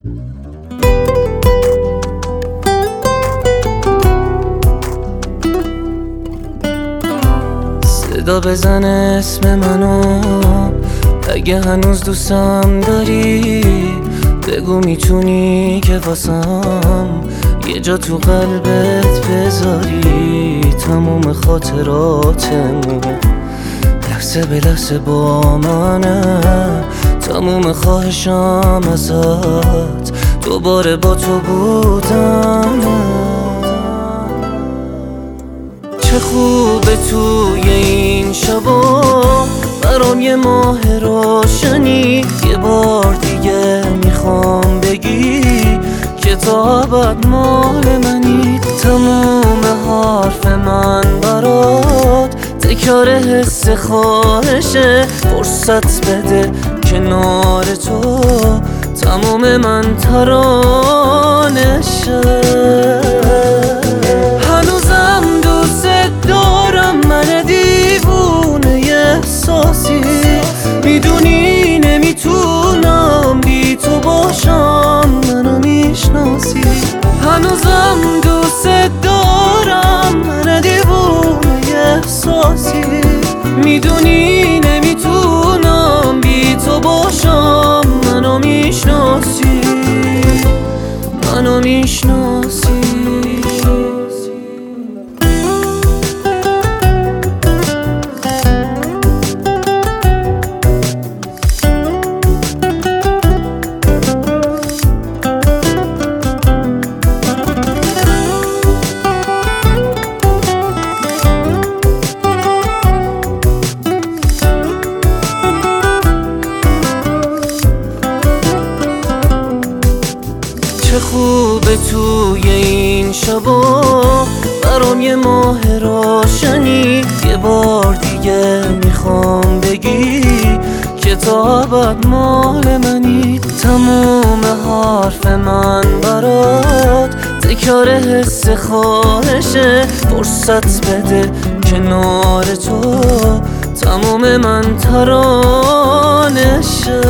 صدا بزن اسم منو اگه هنوز دوستم داری، بگو میتونی که واسم یه جا تو قلبت بذاری. تموم خاطراتمون لحظه به لحظه با منه، تموم خواهشم ازت دوباره با تو بودنه. چه خوبه توی این شبا برام یه ماه روشنی، یه بار دیگه میخوام بگی که تا ابد مال منی. تموم حرف من برات تکرار حس خواهشه، فرصت بده کنار تو تموم من ترانشه. هنوزم دوست دارم، من دیوونه احساسی، میدونی نمیتونم بی تو باشم، منو میشناسی. هنوزم دوست دارم، من دیوونه احساسی، میدونی نمیتونم بی تو باشم، منو میشناسی، منو میشناسی. چه خوبه توی این شبا برام یه ماه روشنی، یه بار دیگه میخوام بگی که تا ابد مال منی. تموم حرف من برات تکرار حس خواهشه، فرصت بده کنار تو تموم من ترانشه.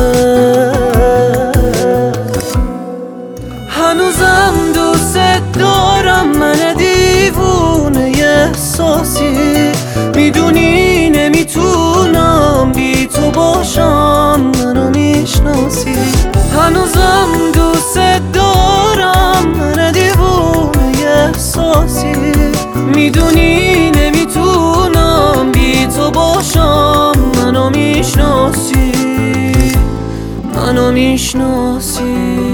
هنوزم دوست دارم، من دیوونه احساسی، میدونی نمیتونم بی تو باشم، منو میشناسی. هنوزم دوست دارم، من دیوونه احساسی، میدونی نمیتونم بی تو باشم، منو میشناسی، منو میشناسی.